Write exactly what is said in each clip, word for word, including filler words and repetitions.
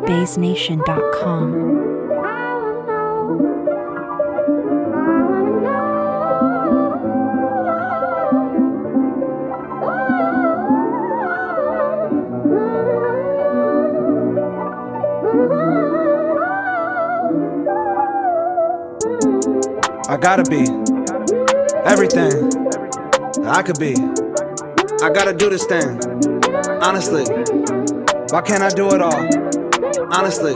Bass Nation dot com. I gotta be everything I could be. I gotta do this thing. Honestly, why can't I do it all? Honestly,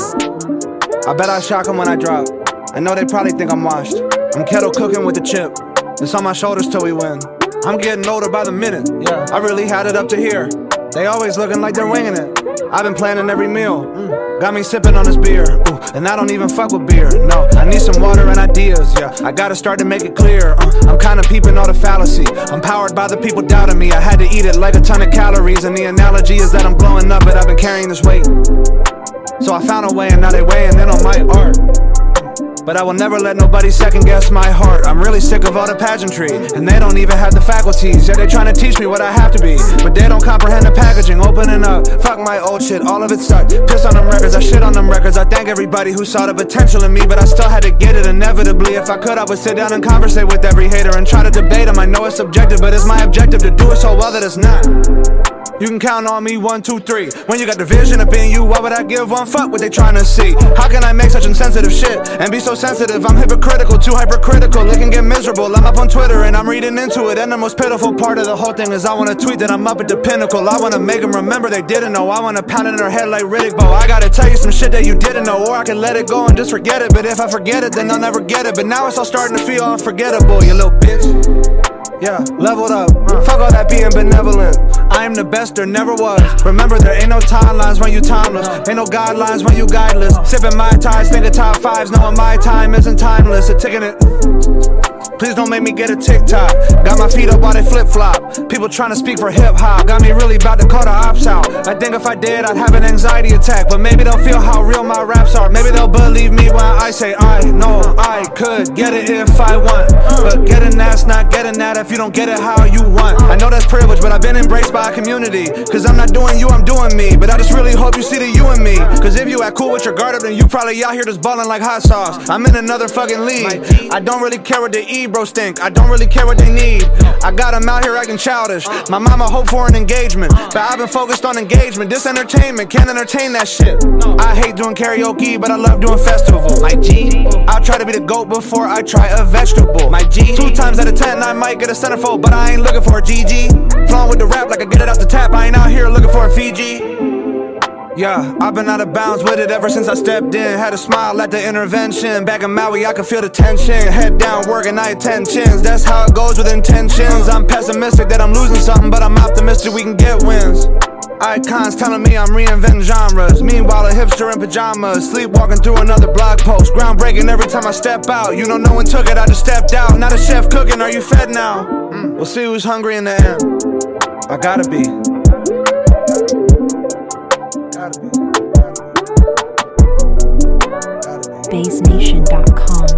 I bet I shock them when I drop. I know they probably think I'm washed. I'm kettle cooking with the chip. It's on my shoulders till we win. I'm getting older by the minute. Yeah, I really had it up to here. They always looking like they're winging it. I've been planning every meal. Mm. Got me sipping on this beer. Ooh, and I don't even fuck with beer. No, I need some water and ideas. Yeah, I gotta start to make it clear. Uh, I'm kinda peeping all the fallacy. I'm powered by the people doubting me. I had to eat it like a ton of calories. And the analogy is that I'm blowing up, but I've been carrying this weight. So I found a way, and now they weighing in on my art. But I will never let nobody second guess my heart. I'm really sick of all the pageantry, and they don't even have the faculties. Yeah, they trying to teach me what I have to be, but they don't comprehend the packaging. Opening up, fuck my old shit, all of it sucked. Piss on them records, I shit on them records. I thank everybody who saw the potential in me, but I still had to get it inevitably. If I could, I would sit down and conversate with every hater and try to debate them. I know it's subjective, but it's my objective to do it so well that it's not. You can count on me, one, two, three. When you got the vision up in you, why would I give one fuck what they trying to see? How can I make such insensitive shit and be so sensitive? I'm hypocritical, too hypercritical, it can get miserable. I'm up on Twitter and I'm reading into it, and the most pitiful part of the whole thing is I wanna tweet that I'm up at the pinnacle. I wanna make them remember they didn't know. I wanna pound it in their head like Riddick Bowe. I gotta tell you some shit that you didn't know, or I can let it go and just forget it. But if I forget it, then I'll never get it. But now it's all starting to feel unforgettable, you little bitch. Yeah, leveled up, uh, fuck all that being benevolent. I am the best there never was. Remember, there ain't no timelines when you timeless. Ain't no guidelines when you guideless. Sipping my ties, thinking top fives, knowing my time isn't timeless. A ticking it. Please don't make me get a TikTok. Got my feet up while they flip-flop. People trying to speak for hip-hop got me really about to call the ops out. I think if I did, I'd have an anxiety attack. But maybe they'll feel how real my raps are. Maybe they'll believe me when I say I know I could get it if I want. But getting that's not getting that if you don't get it how you want. I know that's privilege, but I've been embraced by a community. Cause I'm not doing you, I'm doing me. But I just really hope you see the you in me. Cause if you act cool with your guard up, then you probably out here just ballin' like hot sauce. I'm in another fucking league. I don't really care what they eat, bro stink. I don't really care what they need. I got them out here acting childish. My mama hope for an engagement, but I've been focused on engagement. This entertainment can't entertain that shit. I hate doing karaoke, but I love doing festivals. My G, I'll try to be the GOAT before I try a vegetable. My G, two times out of ten I might get a centerfold, but I ain't looking for a G G. Flowing with the rap like I get it out the tap. I ain't out here looking for a Fiji. Yeah, I've been out of bounds with it ever since I stepped in. Had a smile at the intervention. Back in Maui, I could feel the tension. Head down, working, I attentions. That's how it goes with intentions. I'm pessimistic that I'm losing something, but I'm optimistic we can get wins. Icons telling me I'm reinventing genres. Meanwhile, a hipster in pajamas, sleepwalking through another blog post. Groundbreaking every time I step out. You know no one took it, I just stepped out. Not a chef cooking, are you fed now? Mm, we'll see who's hungry in the end. I gotta be. Bass Nation dot com.